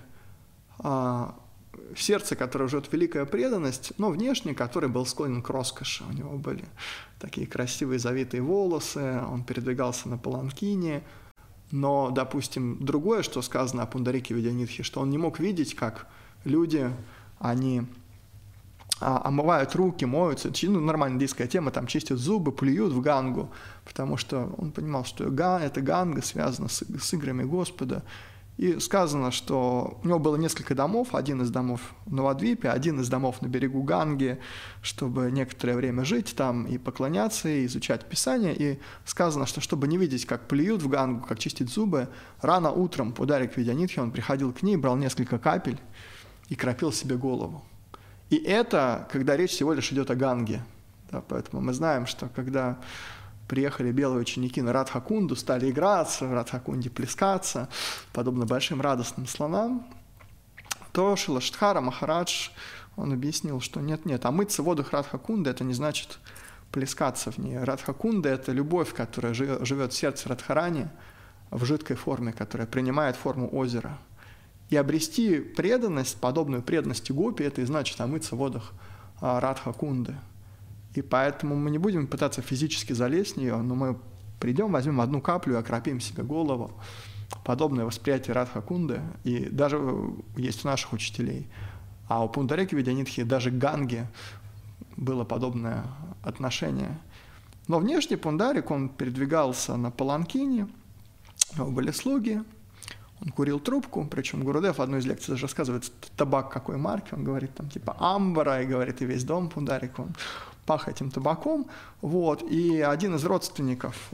A: а в сердце которого живет великая преданность, но внешне который был склонен к роскоши. У него были такие красивые завитые волосы, он передвигался на паланкине. Но, допустим, другое, что сказано о Пундарике Видьянидхи, что он не мог видеть, как люди, они а, омывают руки, моются, ну, нормальная индийская тема, там чистят зубы, плюют в Гангу, потому что он понимал, что га, эта Ганга связана с, с играми Господа. И сказано, что у него было несколько домов, один из домов в Навадвипе, один из домов на берегу Ганги, чтобы некоторое время жить там и поклоняться, и изучать Писание. И сказано, что чтобы не видеть, как плюют в Гангу, как чистить зубы, рано утром Пундарик Видьянидхи, он приходил к ней, брал несколько капель и кропил себе голову. И это, когда речь всего лишь идет о Ганге. Да, поэтому мы знаем, что когда приехали белые ученики на Радхакунду, стали играться, в Радхакунде плескаться, подобно большим радостным слонам, то Шрила Шридхара Махарадж, он объяснил, что нет-нет, а мыться в водах Радхакунды – это не значит плескаться в ней. Радхакунда – это любовь, которая живет в сердце Радхарани в жидкой форме, которая принимает форму озера. И обрести преданность, подобную преданности гопи – это и значит омыться в водах Радхакунды. И поэтому мы не будем пытаться физически залезть в нее, но мы придем, возьмем одну каплю и окропим себе голову. Подобное восприятие Радхакунды, и даже есть у наших учителей. А у Пундареки Видянитхи даже Ганге было подобное отношение. Но внешне Пундарик, он передвигался на паланкине, у него были слуги, он курил трубку, причем Гурудев в одной из лекций даже рассказывает, табак какой марки, он говорит там типа амбара, и говорит, и весь дом Пундарика, он пах этим табаком, вот, и один из родственников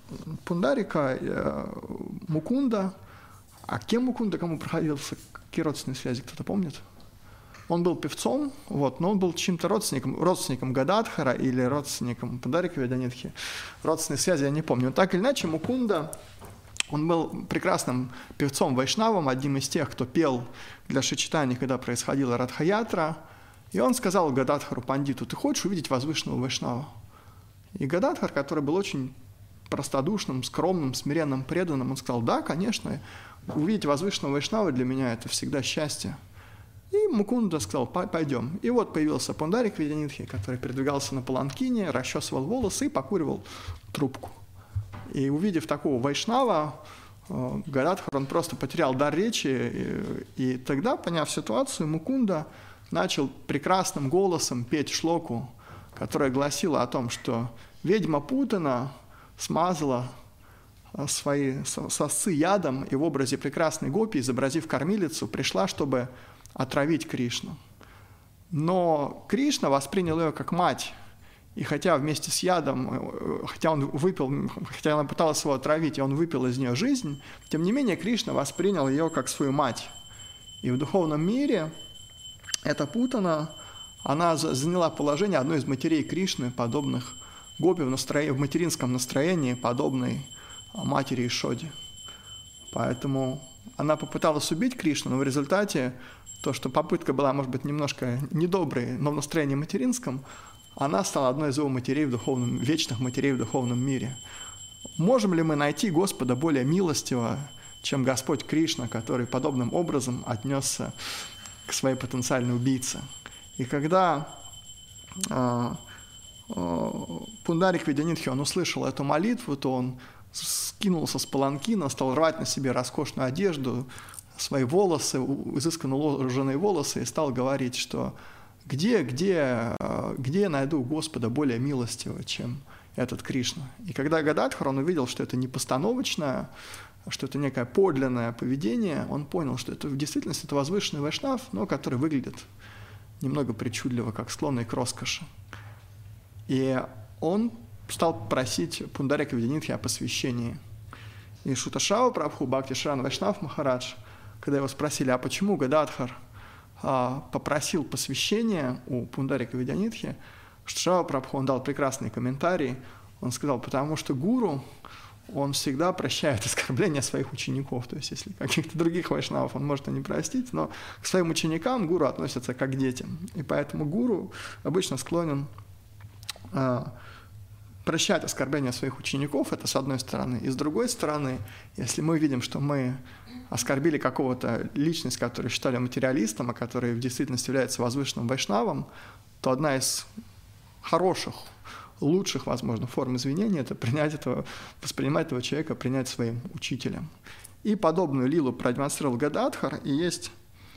A: Пундарика, Мукунда, а кем Мукунда, кому проходился, какие родственные связи, кто-то помнит? Он был певцом, вот, но он был чьим-то родственником, родственником Гададхара или родственником Пундарика Видянитхи. Родственные связи я не помню. Но так или иначе, Мукунда, он был прекрасным певцом Вайшнавом, одним из тех, кто пел для Шичитани, когда происходила Радха-ятра. И он сказал Гададхару Пандиту: «Ты хочешь увидеть возвышенного Вайшнава?» И Гададхар, который был очень простодушным, скромным, смиренным, преданным, он сказал: «Да, конечно, увидеть возвышенного Вайшнава для меня – это всегда счастье». И Мукунда сказал: «Пойдем». И вот появился Пундарик Видянитхи, который передвигался на паланкине, расчесывал волосы и покуривал трубку. И увидев такого вайшнава, Гададхар, он просто потерял дар речи, и, и тогда, поняв ситуацию, Мукунда начал прекрасным голосом петь шлоку, которая гласила о том, что ведьма Путана смазала свои сосцы ядом и в образе прекрасной гопи, изобразив кормилицу, пришла, чтобы отравить Кришну. Но Кришна воспринял ее как мать, и хотя вместе с ядом, хотя он выпил, хотя она пыталась его отравить, и он выпил из нее жизнь, тем не менее Кришна воспринял ее как свою мать. И в духовном мире эта Путана, она заняла положение одной из матерей Кришны, подобных гопи в, настроении, в материнском настроении, подобной матери Ишоде. Поэтому она попыталась убить Кришну, но в результате то, что попытка была, может быть, немножко недоброй, но в настроении материнском, она стала одной из его матерей в духовном, вечных матерей в духовном мире. Можем ли мы найти Господа более милостивого, чем Господь Кришна, который подобным образом отнесся к своей потенциальной убийце? И когда э, э, Пундарик Видянитхи, он услышал эту молитву, то он скинулся с паланкина, стал рвать на себе роскошную одежду, свои волосы, изысканно уложенные волосы, и стал говорить, что где, где, где я найду Господа более милостивого, чем этот Кришна. И когда Гададхар, он увидел, что это не постановочное, что это некое подлинное поведение, он понял, что это в действительности это возвышенный вайшнав, но который выглядит немного причудливо, как склонный к роскоши. И он стал просить Пундарика Видянитхи о посвящении. И Шуташава Прабху, Бхакти Шран Вайшнав Махарадж, когда его спросили, а почему Гададхар а, попросил посвящения у Пундарика Видянитхи, Шуташава Прабху, он дал прекрасный комментарий. Он сказал, потому что гуру, он всегда прощает оскорбления своих учеников. То есть, если каких-то других вайшнавов он может и не простить, но к своим ученикам гуру относится как к детям. И поэтому гуру обычно склонен а, прощать оскорбления своих учеников, это с одной стороны. И с другой стороны, если мы видим, что мы оскорбили какого-то личность, которую считали материалистом, а который в действительности является возвышенным вайшнавом, то одна из хороших, лучших, возможно, форм извинения – это принять этого, воспринимать этого человека, принять своим учителем. И подобную лилу продемонстрировал Гададхар, и есть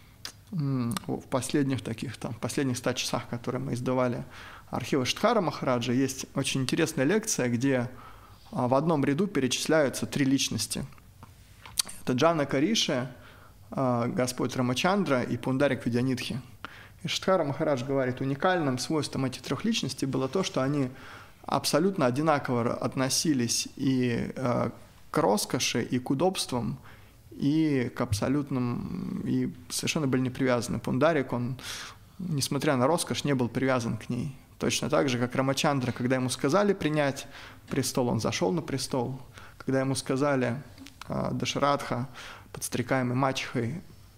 A: в последних таких, там, последних ста часах, которые мы издавали архива Штхара Махараджа, есть очень интересная лекция, где в одном ряду перечисляются три личности. Это Джанака Риши, Господь Рамачандра и Пундарик Видянитхи. И Штхара Махарадж говорит, уникальным свойством этих трех личностей было то, что они абсолютно одинаково относились и к роскоши, и к удобствам, и к абсолютным, и совершенно были не привязаны. Пундарик, он, несмотря на роскошь, не был привязан к ней. Точно так же, как Рамачандра, когда ему сказали принять престол, он зашел на престол. Когда ему сказали Дашарадха, подстрекаемый мачехой,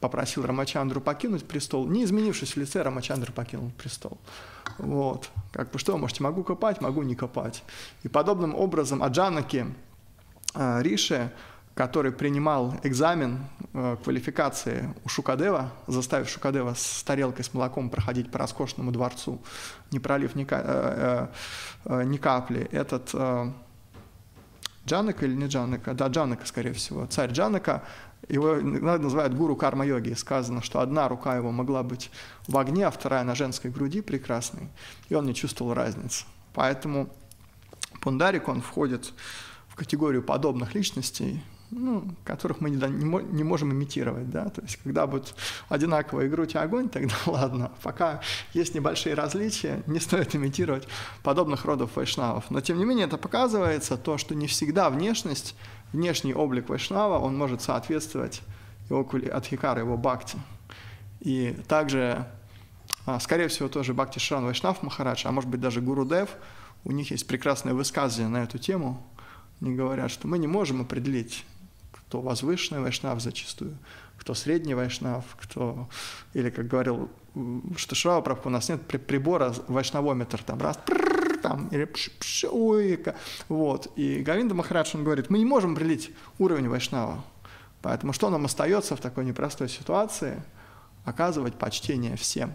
A: попросил Рамачандру покинуть престол. Не изменившись в лице, Рамачандра покинул престол. Вот. Как бы что, можете, могу копать, могу не копать. И подобным образом о Джанаке э, Риши, который принимал экзамен э, квалификации у Шукадева, заставив Шукадева с тарелкой с молоком проходить по роскошному дворцу, не пролив ни, э, э, ни капли, этот... Э, Джанака или не Джанака? Да, Джанака, скорее всего. Царь Джанака, его иногда называют гуру карма-йоги. Сказано, что одна рука его могла быть в огне, а вторая на женской груди прекрасной. И он не чувствовал разницы. Поэтому Пундарик, он входит в категорию подобных личностей, ну, которых мы не, не можем имитировать. Да? То есть, когда будет одинаковая грудь и огонь, тогда ладно. Пока есть небольшие различия, не стоит имитировать подобных родов вайшнавов. Но, тем не менее, это показывается то, что не всегда внешность, внешний облик вайшнава, он может соответствовать его адхикара, его бхакти. И также, скорее всего, тоже Бхакти Шран Вайшнав Махарадж, а может быть даже Гурудев, у них есть прекрасное высказывание на эту тему. Они говорят, что мы не можем определить, кто возвышенный вайшнав зачастую, кто средний вайшнав, кто... Или, как говорил Шташрава Прабху, у нас нет прибора вайшнавометр, там раз, там, или пш, пш, ой, вот. И Говинда Махарадж, он говорит, мы не можем определить уровень вайшнава. Поэтому что нам остается в такой непростой ситуации? Оказывать почтение всем.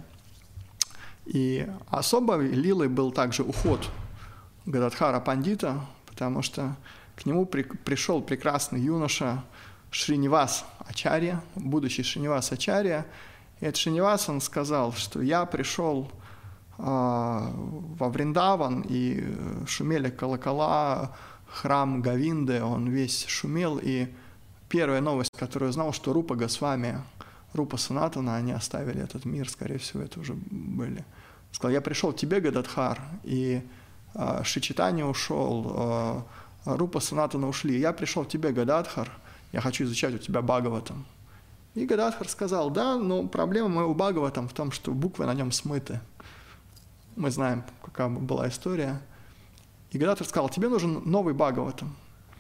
A: И особой лилой был также уход Гададхара Пандита, потому что к нему при, пришел прекрасный юноша Шринивас Ачарья, будущий Шринивас Ачарья. И этот Шринивас, он сказал, что я пришел э, во Вриндаван, и шумели колокола, храм Говинды, он весь шумел, и первая новость, которую я узнал, что Рупа Госвами, Рупа Санатана, они оставили этот мир, скорее всего, это уже были. Сказал, я пришел к тебе, Гададхар, и э, Шри Чайтанья ушел, э, Рупа Санатана ушли. Я пришел к тебе, Гададхар, я хочу изучать у тебя Бхагаватам. И Гададхар сказал, да, но проблема моего Бхагаватам в том, что буквы на нем смыты. Мы знаем, какая была история. И Гададхар сказал, тебе нужен новый Бхагаватам.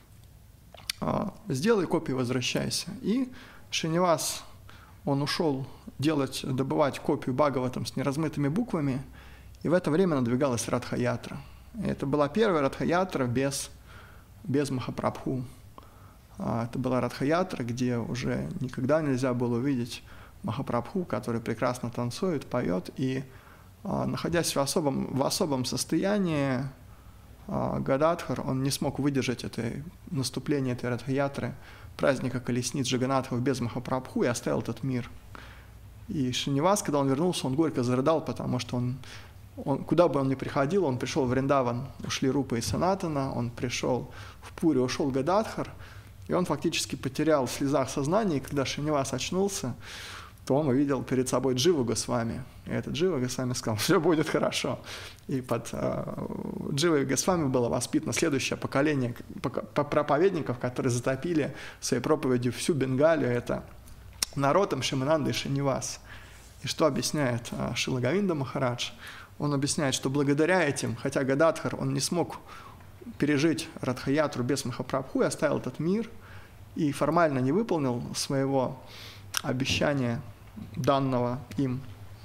A: Сделай копию, возвращайся. И Шринивас, он ушел делать, добывать копию Бхагаватам с неразмытыми буквами, и в это время надвигалась Радха-ятра. И это была первая Радха-ятра без без Махапрабху. Это была Радха-ятра, где уже никогда нельзя было увидеть Махапрабху, который прекрасно танцует, поет, и, находясь в особом, в особом состоянии, Гададхар, он не смог выдержать это наступление этой Радха-ятры, праздника колесниц Джаганатхов без Махапрабху, и оставил этот мир. И Шринивас, когда он вернулся, он горько зарыдал, потому что он Он, куда бы он ни приходил, он пришел в Вриндаван, ушли Рупа и Санатана, он пришел в Пури, ушел Гададхар, и он фактически потерял в слезах сознание, и когда Шринивас очнулся, то он увидел перед собой Дживу Госвами. И этот Джива Госвами сказал, все будет хорошо. И под uh, Дживой Госвами было воспитано следующее поколение проповедников, которые затопили своей проповедью всю Бенгалию. Это народом Шимананда и Шринивас. И что объясняет uh, Шрила Говинда Махарадж? Он объясняет, что благодаря этим, хотя Гададхар, он не смог пережить Радха-ятру без Махапрабху и оставил этот мир, и формально не выполнил своего обещания, данного им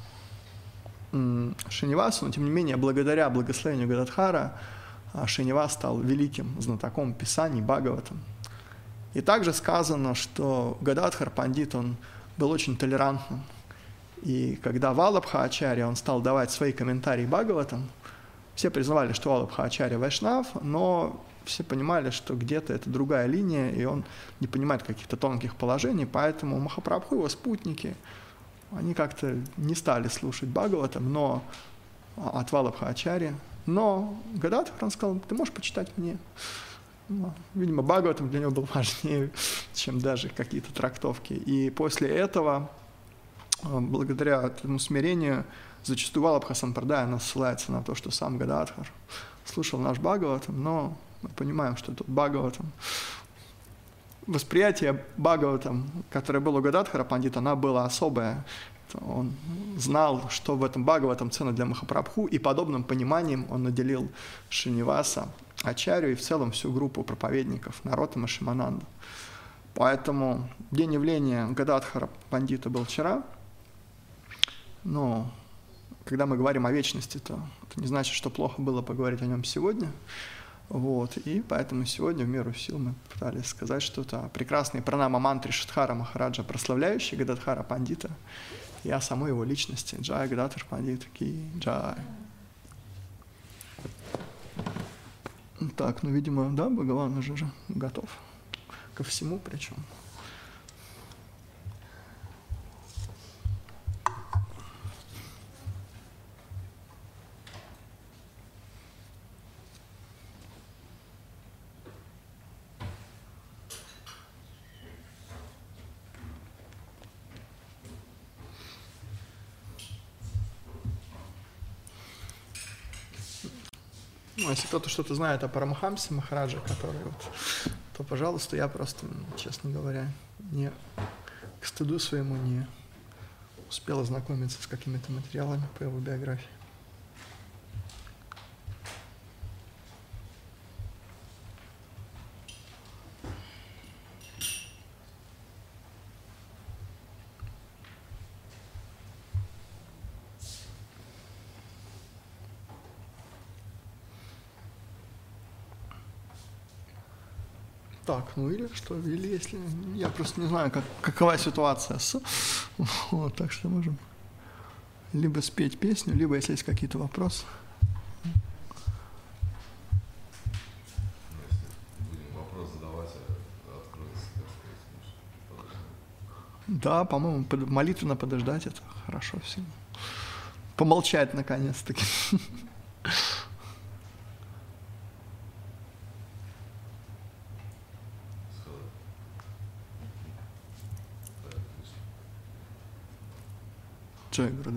A: Шринивасу, но тем не менее, благодаря благословению Гададхара, Шринивас стал великим знатоком писаний Бхагаватам. И также сказано, что Гададхар Пандит, он был очень толерантным. И когда Валабха Ачарья, он стал давать свои комментарии Бхагаватам, все признавали, что Валабха Ачарья вайшнав, но все понимали, что где-то это другая линия, и он не понимает каких-то тонких положений, поэтому Махапрабху, его спутники, они как-то не стали слушать Бхагаватам, но от Валабха Ачарьи. Но Гададхар, он сказал, ты можешь почитать мне. Ну, видимо, Бхагаватам для него был важнее, чем даже какие-то трактовки. И после этого, благодаря этому смирению, зачастую Валабха Сампрадая она ссылается на то, что сам Гададхар слушал наш Бхагаватам, но мы понимаем, что тут Бхагаватам, восприятие Бхагаватам, которое было у Гададхара Пандита, она была особая. Он знал, что в этом Бхагаватам ценно для Махапрабху, и подобным пониманием он наделил Шриниваса Ачарью и в целом всю группу проповедников Нароттама Шимананду. Поэтому день явления Гададхара Пандита был вчера. Но когда мы говорим о вечности, то это не значит, что плохо было поговорить о нем сегодня. Вот. И поэтому сегодня в меру сил мы пытались сказать что-то о прекрасной пранама-мантре Шиддхара Махараджа, прославляющей Гададхара Пандита, и о самой его личности. Джай Гададхар Пандит Ки Джай. Так, ну, видимо, да, Бхагаван уже же готов ко всему причем. Ну, если кто-то что-то знает о Парамахамсе Махараджа, который вот, то, пожалуйста, я просто, честно говоря, не к стыду своему не успел ознакомиться с какими-то материалами по его биографии. Так, ну или что, или если... Я просто не знаю, как, какова ситуация с... Вот, так что можем либо спеть песню, либо, если есть какие-то вопросы.
B: Будем вопрос задавать, откроется, так сказать.
A: Да, по-моему, под, молитвенно подождать, это хорошо всегда. Помолчать, наконец-таки. Джай Гурудев.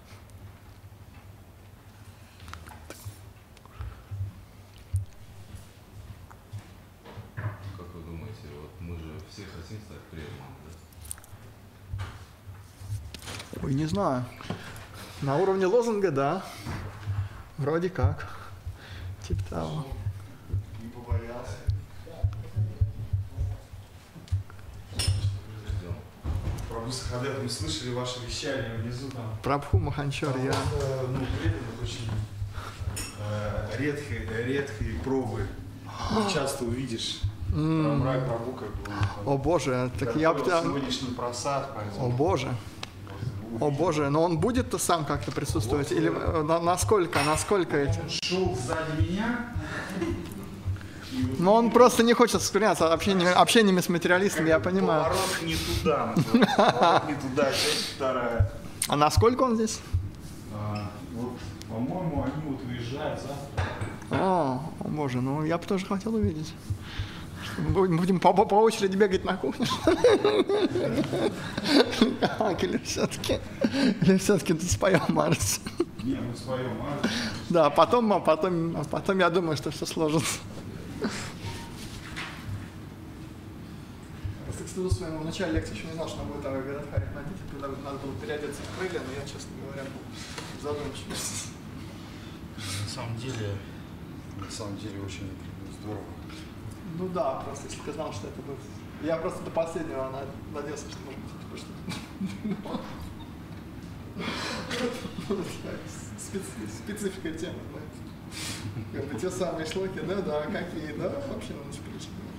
B: Как вы думаете, вот мы же все хотим стать преданными, да?
A: Ой, не знаю. На уровне лозунга, да. Вроде как. Типа того.
C: Не побоялся. Прабху Сахадев, мы слышали ваше вещание внизу там.
A: Прабху Маханчар, я...
C: Ну, преданных очень э, редкие, редкие пробы. Не часто увидишь.
A: М.
C: Рамрай Прабху, как бы, он,
A: О боже, так я бы...
C: готовил сегодняшний просад, поэтому...
A: О боже. О боже, но он будет-то сам как-то присутствовать? Или э, на, насколько, насколько эти?
C: Он шел сзади меня.
A: Но он просто не хочет скверняться общениями, общениями с материалистами, я понимаю.
C: Поворот не туда, поворот не туда, часть вторая.
A: А насколько он здесь?
C: А, вот, по-моему, они вот уезжают завтра.
A: О, о боже, ну я бы тоже хотел увидеть. Будем, будем по, по очереди бегать на кухню. Как, или все-таки, или все-таки ты споем Марс?
C: Не, мы споем Марс.
A: Да, потом, а потом, а потом я думаю, что все сложится. Просто к стыду своему в начале лекции еще не знал, что она будет о Гададхаре Пандите, когда надо было переодеться в крылья, но я, честно говоря, был задумчив.
C: На самом деле, на самом деле очень здорово.
A: Ну да, просто если ты знал, что это будет. Я просто до последнего надеялся, что может быть это что-то. Специфика темы, да. Как бы те самые шлоки, да, да, какие, да, вообще надо спрятать.